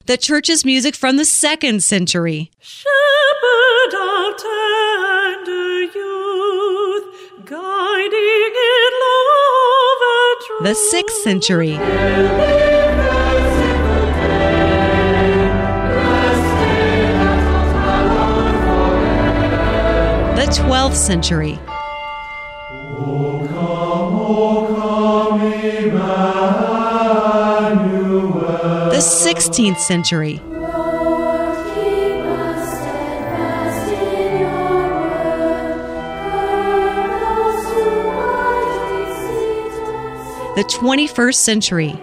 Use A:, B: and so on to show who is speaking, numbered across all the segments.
A: The church's music from the 2nd century.
B: Shepherd of tender youth, guiding in love and truth.
A: The 6th century. The 12th century. O come, Emmanuel. The 16th century. The 21st century.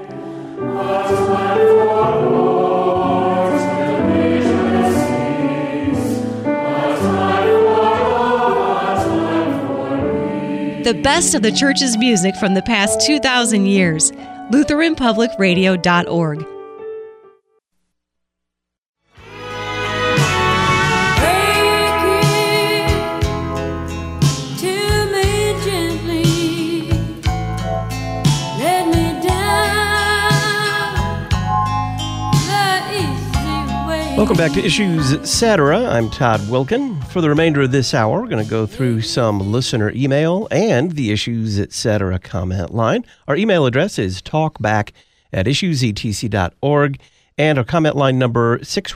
A: The best of the church's music from the past 2,000 years. LutheranPublicRadio.org.
C: Welcome back to Issues Etc. I'm Todd Wilkin. For the remainder of this hour, we're going to go through some listener email and the Issues Etc. comment line. Our email address is talkback@issuesetc.org, and our comment line number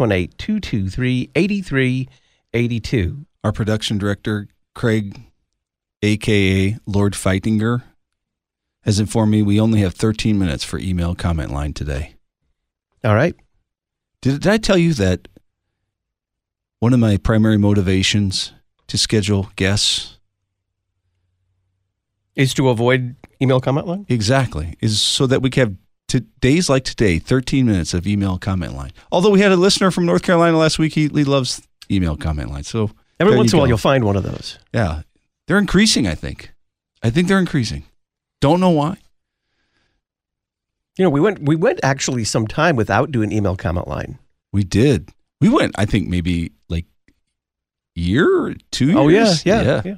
C: 618-223-8382.
D: Our production director, Craig, a.k.a. Lord Feitinger, has informed me we only have 13 minutes for email comment line today.
C: All right.
D: Did I tell you that one of my primary motivations to schedule guests
C: is to avoid email comment line?
D: Exactly. Is so that we can have days like today, 13 minutes of email comment line. Although we had a listener from North Carolina last week, he loves email comment line. So
C: every once in a while you'll find one of those.
D: Yeah. They're increasing, I think. I think they're increasing. Don't know why.
C: You know, we went actually some time without doing email comment line.
D: We did. We went, I think, maybe like year or 2 years.
C: Oh, yeah.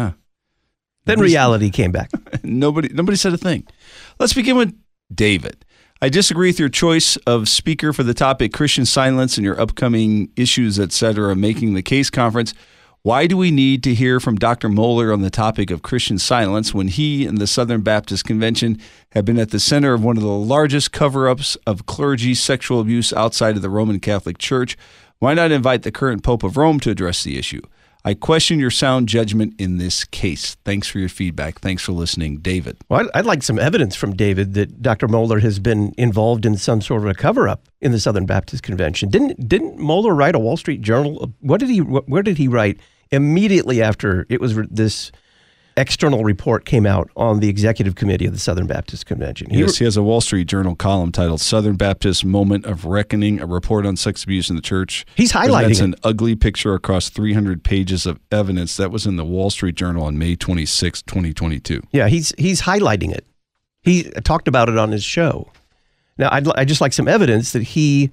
C: Then reality came back.
D: Nobody said a thing. Let's begin with David. I disagree with your choice of speaker for the topic Christian silence in your upcoming Issues, Etc. Making the Case conference. Why do we need to hear from Dr. Mohler on the topic of Christian silence when he and the Southern Baptist Convention have been at the center of one of the largest cover-ups of clergy sexual abuse outside of the Roman Catholic Church? Why not invite the current Pope of Rome to address the issue? I question your sound judgment in this case. Thanks for your feedback. Thanks for listening, David.
C: Well, I'd like some evidence from David that Dr. Mohler has been involved in some sort of a cover-up in the Southern Baptist Convention. Didn't Mohler write a Wall Street Journal? Where did he write immediately after it was this external report came out on the executive committee of the Southern Baptist Convention?
D: He has a Wall Street Journal column titled "Southern Baptist Moment of Reckoning: A Report on Sex Abuse in the Church."
C: He's highlighting
D: That's an ugly picture across 300 pages of evidence. That was in the Wall Street Journal on May 26, 2022.
C: Yeah, he's highlighting it. He talked about it on his show. Now, I'd just like some evidence that he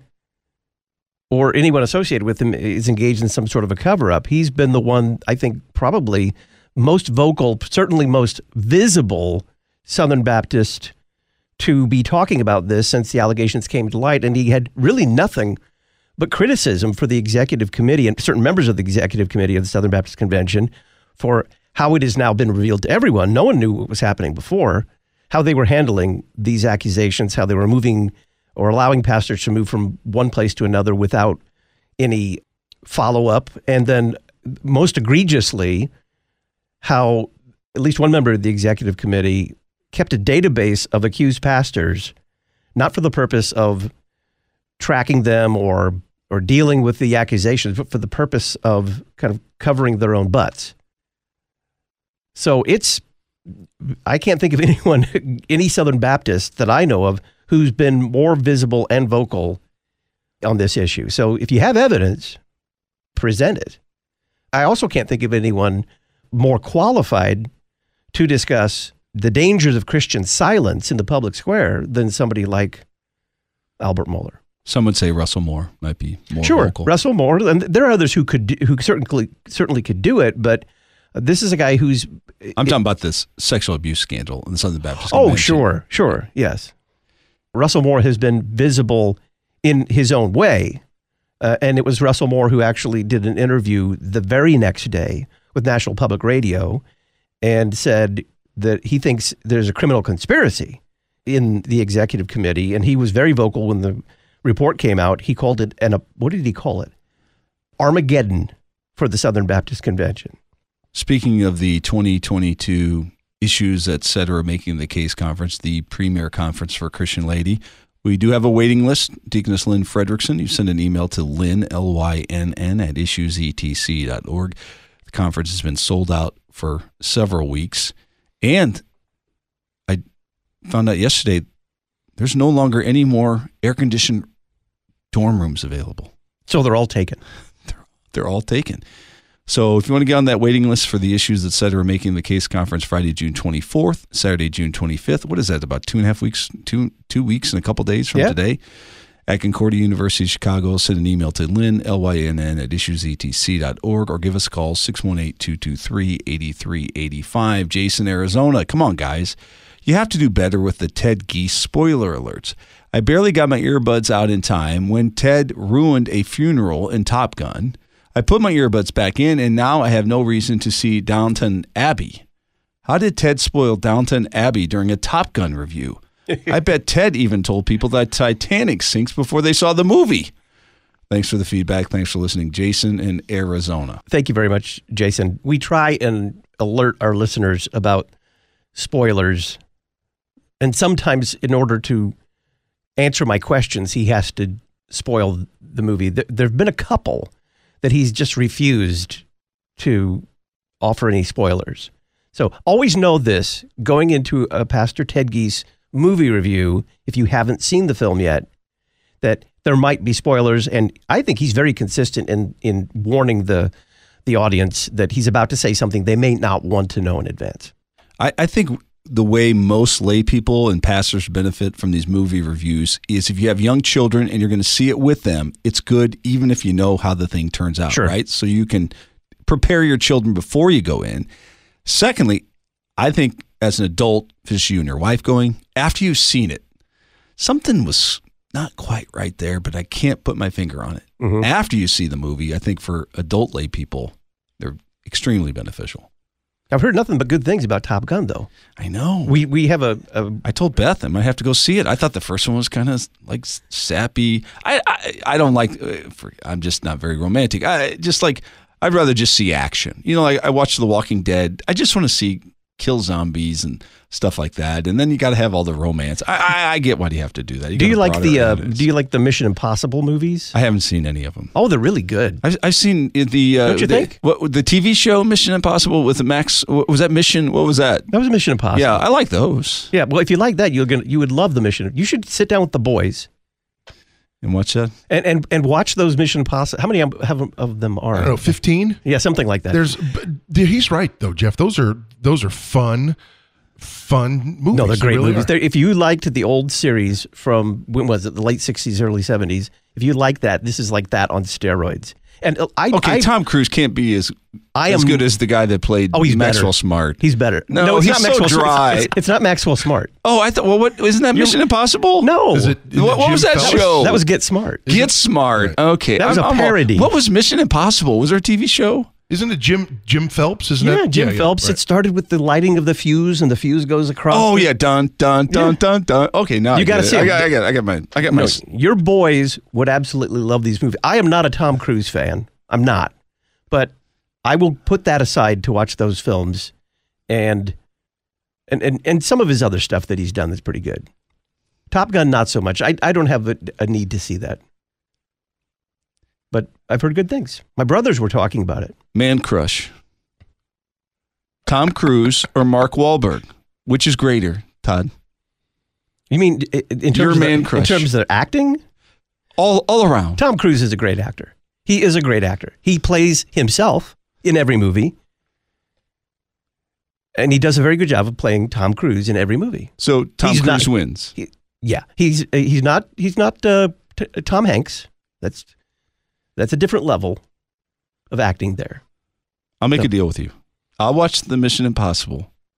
C: or anyone associated with him is engaged in some sort of a cover-up. He's been the one, I think, probably most vocal, certainly most visible Southern Baptist to be talking about this since the allegations came to light. And he had really nothing but criticism for the executive committee and certain members of the executive committee of the Southern Baptist Convention for how it has now been revealed to everyone. No one knew what was happening before, how they were handling these accusations, how they were moving or allowing pastors to move from one place to another without any follow-up. And then most egregiously, how at least one member of the executive committee kept a database of accused pastors, not for the purpose of tracking them or dealing with the accusations, but for the purpose of kind of covering their own butts. So I can't think of any Southern Baptist that I know of who's been more visible and vocal on this issue. So if you have evidence, present it. I also can't think of anyone more qualified to discuss the dangers of Christian silence in the public square than somebody like Albert Mohler.
D: Some would say Russell Moore might be more vocal.
C: Russell Moore, and there are others who certainly could do it, but this is a guy who's...
D: I'm talking about this sexual abuse scandal in the Southern Baptist Convention.
C: Oh, sure, yes. Russell Moore has been visible in his own way. And it was Russell Moore who actually did an interview the very next day with National Public Radio and said that he thinks there's a criminal conspiracy in the executive committee. And he was very vocal when the report came out. He called it, what did he call it? Armageddon for the Southern Baptist Convention.
D: Speaking of the 2022 Issues, etc., Making the Case conference, the premier conference for Christian laity, we do have a waiting list. Deaconess Lynn Fredrickson, you send an email to Lynn, Lynn, at issuesetc.org. The conference has been sold out for several weeks. And I found out yesterday there's no longer any more air-conditioned dorm rooms available.
C: So they're all taken.
D: They're all taken. So if you want to get on that waiting list for the Issues, etc., Making the Case conference, Friday, June 24th, Saturday, June 25th. What is that, about 2.5 weeks, 2 weeks and a couple days from today? At Concordia University, Chicago. Send an email to Lynn, Lynn, at issuesetc.org, or give us a call, 618-223-8385. Jason, Arizona. Come on, guys. You have to do better with the Ted Geese spoiler alerts. I barely got my earbuds out in time when Ted ruined a funeral in Top Gun. I put my earbuds back in, and now I have no reason to see Downton Abbey. How did Ted spoil Downton Abbey during a Top Gun review? I bet Ted even told people that Titanic sinks before they saw the movie. Thanks for the feedback. Thanks for listening. Jason in Arizona.
C: Thank you very much, Jason. We try and alert our listeners about spoilers, and sometimes in order to answer my questions, he has to spoil the movie. There have been a couple that he's just refused to offer any spoilers. So always know this, going into a Pastor Ted Geese movie review, if you haven't seen the film yet, that there might be spoilers. And I think he's very consistent in warning the audience that he's about to say something they may not want to know in advance.
D: I think the way most lay people and pastors benefit from these movie reviews is if you have young children and you're going to see it with them, it's good even if you know how the thing turns out, right? So you can prepare your children before you go in. Secondly, I think as an adult, just you and your wife going, after you've seen it, something was not quite right there, but I can't put my finger on it. Mm-hmm. After you see the movie, I think for adult lay people, they're extremely beneficial.
C: I've heard nothing but good things about Top Gun, though.
D: I know.
C: We have
D: I told Beth I might have to go see it. I thought the first one was kind of like sappy. I don't like. I'm just not very romantic. I'd rather just see action. You know, like I watch The Walking Dead. I just want to see kill zombies and stuff like that. And then you got to have all the romance. I get why you have do that.
C: Do you like the Mission Impossible movies?
D: I haven't seen any of them.
C: Oh, they're really good.
D: I've seen the.
C: Don't you think?
D: The TV show Mission Impossible with Max? Was that Mission? What was that?
C: That was Mission Impossible.
D: Yeah, I like those.
C: Yeah, well, if you like that, you would love the Mission. You should sit down with the boys
D: and watch that.
C: And watch those Mission Impossible. How many of them are?
E: I don't know, 15?
C: Yeah, something like that.
E: He's right though, Jeff. Those are fun movies.
C: No, they're great
E: really
C: movies. If you liked the old series from, when was it, the late 60s, early 70s, if you like that, this is like that on steroids. And
D: Tom Cruise can't be as good as the guy that played Maxwell Smart.
C: He's better.
D: No, he's not Maxwell so dry.
C: Smart. It's not Maxwell Smart.
D: Oh, I thought. Well, what isn't that Mission Impossible?
C: No.
D: What was that show?
C: That was Get Smart.
D: Get Smart. Right. Okay,
C: that was a parody.
D: What was Mission Impossible? Was there a TV show?
E: Isn't it Jim Phelps? Isn't it?
C: Jim Phelps. Right. It started with the lighting of the fuse, and the fuse goes across.
D: Oh yeah, dun dun dun dun dun. Okay, now
C: you got to see.
D: I got my.
C: Your boys would absolutely love these movies. I am not a Tom Cruise fan. I'm not, but I will put that aside to watch those films, and some of his other stuff that he's done that's pretty good. Top Gun, not so much. I don't have a need to see that. But I've heard good things. My brothers were talking about it.
D: Man crush. Tom Cruise or Mark Wahlberg? Which is greater, Todd?
C: You mean in terms of acting?
D: All around.
C: Tom Cruise is a great actor. He is a great actor. He plays himself in every movie. And he does a very good job of playing Tom Cruise in every movie.
D: So Tom Cruise wins.
C: He's not Tom Hanks. That's a different level of acting there.
D: I'll make a deal with you. I'll watch the Mission Impossible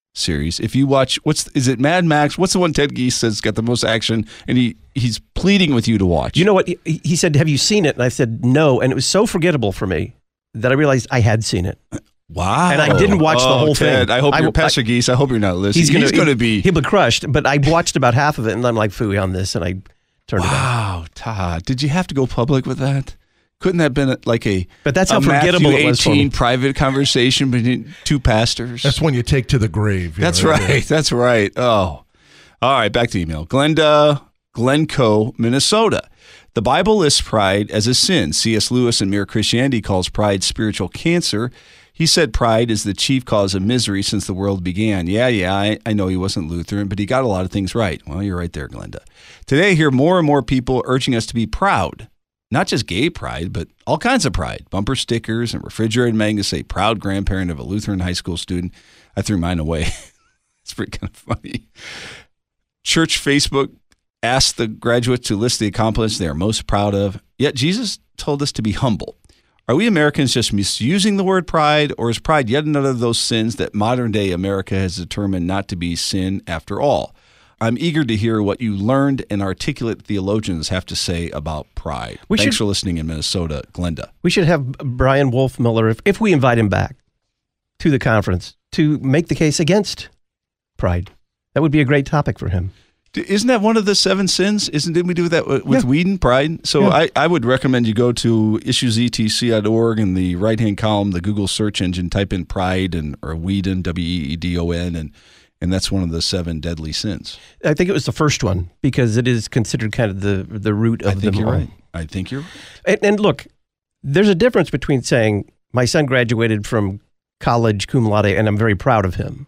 D: series. If you watch, is it Mad Max? What's the one Ted Geese says got the most action? And he's pleading with you to watch.
C: You know what? He said, have you seen it? And I said, no. And it was so forgettable for me that I realized I had seen it.
D: Wow.
C: And I didn't watch the whole
D: Ted,
C: thing.
D: I hope you're Pastor Geese. I hope you're not listening. He's going to be.
C: He'll be crushed. But I watched about half of it, and I'm like, phooey on this, and I turned it off.
D: Wow, Todd. Did you have to go public with that? Couldn't that have been like
C: But that's how forgettable
D: Matthew
C: it was for me.
D: 18 private conversation between two pastors?
E: That's one you take to the grave.
D: That's right. That's right. Oh. All right, back to email. Glenda, Glencoe, Minnesota. The Bible lists pride as a sin. C.S. Lewis in Mere Christianity calls pride spiritual cancer. He said pride is the chief cause of misery since the world began. Yeah, I know he wasn't Lutheran, but he got a lot of things right. Well, you're right there, Glenda. Today, I hear more and more people urging us to be proud. Not just gay pride, but all kinds of pride. Bumper stickers and refrigerated magnets say proud grandparent of a Lutheran high school student. I threw mine away. It's pretty kind of funny. Church Facebook asked the graduates to list the accomplishments they are most proud of. Yet Jesus told us to be humble. Are we Americans just misusing the word pride, or is pride yet another of those sins that modern-day America has determined not to be sin after all? I'm eager to hear what you learned and articulate theologians have to say about pride. Thanks for listening in Minnesota, Glenda.
C: We should have Brian Wolfmuller, if we invite him back to the conference, to make the case against pride. That would be a great topic for him.
D: Isn't that one of the 7 sins? Didn't we do that with Whedon, pride? So I would recommend you go to issuesetc.org and the right-hand column, the Google search engine, type in pride or Whedon, W-E-E-D-O-N, and that's one of the 7 deadly sins.
C: I think it was the first one because it is considered kind of the root of them all.
D: Right. I think you're right.
C: And look, there's a difference between saying, my son graduated from college cum laude and I'm very proud of him,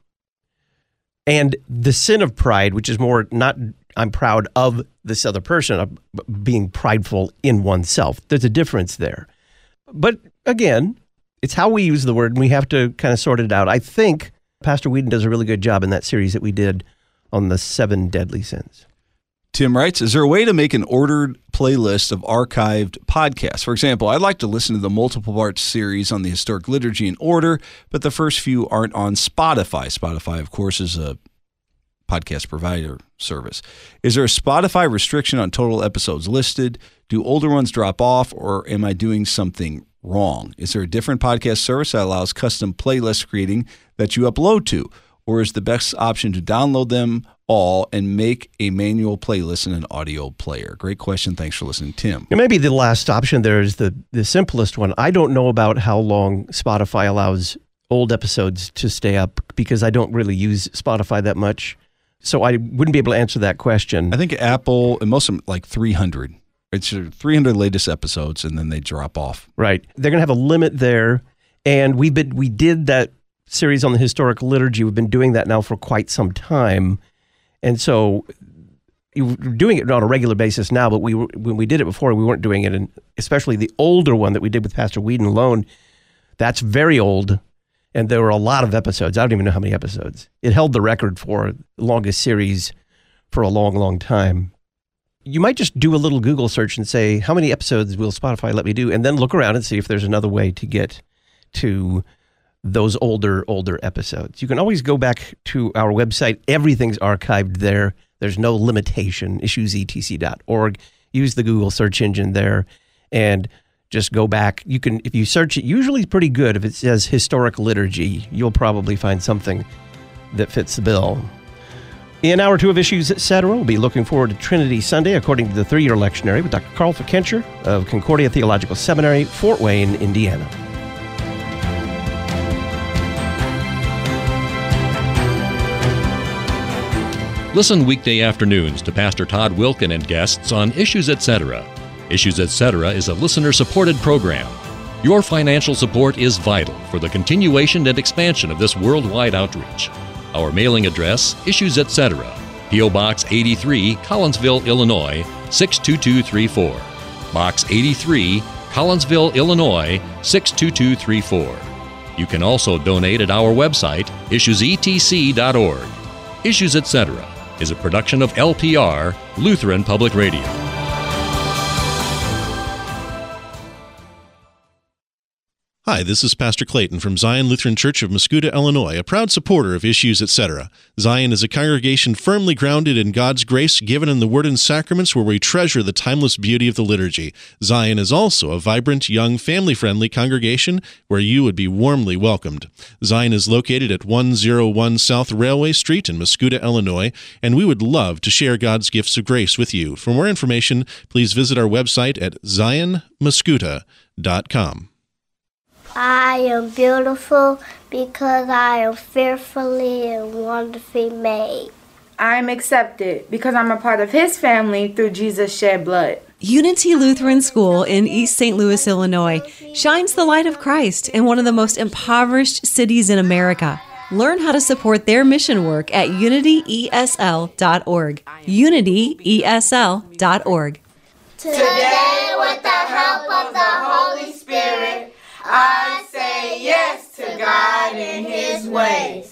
C: and the sin of pride, which is more not I'm proud of this other person, being prideful in oneself. There's a difference there. But again, it's how we use the word, and we have to kind of sort it out. I think Pastor Whedon does a really good job in that series that we did on the 7 deadly sins.
D: Tim writes, is there a way to make an ordered playlist of archived podcasts? For example, I'd like to listen to the multiple part series on the historic liturgy in order, but the first few aren't on Spotify. Spotify, of course, is a podcast provider service. Is there a Spotify restriction on total episodes listed? Do older ones drop off, or am I doing something wrong? Is there a different podcast service that allows custom playlist creating that you upload to? Or is the best option to download them all and make a manual playlist in an audio player? Great question. Thanks for listening, Tim.
C: And maybe the last option there is the simplest one. I don't know about how long Spotify allows old episodes to stay up because I don't really use Spotify that much. So I wouldn't be able to answer that question.
D: I think Apple, and most of them, like 300. It's 300 latest episodes, and then they drop off.
C: Right. They're going to have a limit there. And we did that series on the historic liturgy. We've been doing that now for quite some time. And so we're doing it on a regular basis now, but when we did it before, we weren't doing it. And especially the older one that we did with Pastor Whedon alone, that's very old. And there were a lot of episodes. I don't even know how many episodes. It held the record for the longest series for a long, long time. You might just do a little Google search and say, how many episodes will Spotify let me do? And then look around and see if there's another way to get to those older episodes. You can always go back to our website. Everything's archived there. There's no limitation, issuesetc.org. Use the Google search engine there and just go back. You can, if you search it, usually pretty good. If it says historic liturgy, you'll probably find something that fits the bill. In Hour 2 of Issues, Etc., we'll be looking forward to Trinity Sunday according to the 3-year lectionary with Dr. Carl Fikencher of Concordia Theological Seminary, Fort Wayne, Indiana.
F: Listen weekday afternoons to Pastor Todd Wilken and guests on Issues Etc. Issues Etc. is a listener-supported program. Your financial support is vital for the continuation and expansion of this worldwide outreach. Our mailing address, Issues Etc., P.O. Box 83, Collinsville, Illinois, 62234. Box 83, Collinsville, Illinois, 62234. You can also donate at our website, issuesetc.org. Issues Etc. is a production of LPR, Lutheran Public Radio.
G: From Hi, this is Pastor Clayton from Zion Lutheran Church of Mascoutah, Illinois, a proud supporter of Issues, Etc. Zion is a congregation firmly grounded in God's grace given in the Word and Sacraments, where we treasure the timeless beauty of the liturgy. Zion is also a vibrant, young, family-friendly congregation where you would be warmly welcomed. Zion is located at 101 South Railway Street in Mascoutah, Illinois, and we would love to share God's gifts of grace with you. For more information, please visit our website at zionmascoutah.com.
H: I am beautiful because I am fearfully and wonderfully made.
I: I am accepted because I'm a part of His family through Jesus' shed blood.
A: Unity Lutheran School in East St. Louis, Illinois, shines the light of Christ in one of the most impoverished cities in America. Learn how to support their mission work at unityesl.org. unityesl.org.
H: Today, with the help of the Holy Spirit, I say yes to God and His ways.